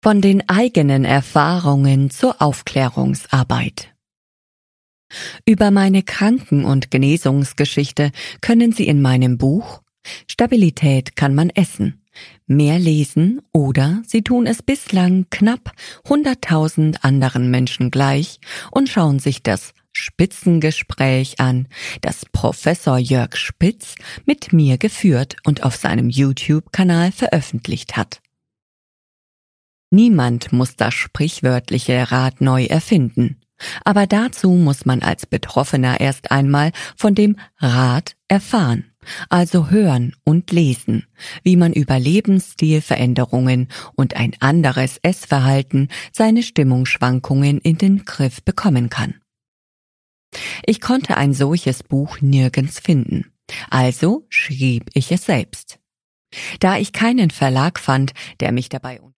Von den eigenen Erfahrungen zur Aufklärungsarbeit. Über meine Kranken- und Genesungsgeschichte können Sie in meinem Buch »Stabilität kann man essen« mehr lesen oder Sie tun es bislang knapp 100.000 anderen Menschen gleich und schauen sich das Spitzengespräch an, das Professor Jörg Spitz mit mir geführt und auf seinem YouTube-Kanal veröffentlicht hat. Niemand muss das sprichwörtliche Rad neu erfinden. Aber dazu muss man als Betroffener erst einmal von dem Rat erfahren, also hören und lesen, wie man über Lebensstilveränderungen und ein anderes Essverhalten seine Stimmungsschwankungen in den Griff bekommen kann. Ich konnte ein solches Buch nirgends finden, also schrieb ich es selbst. Da ich keinen Verlag fand, der mich dabei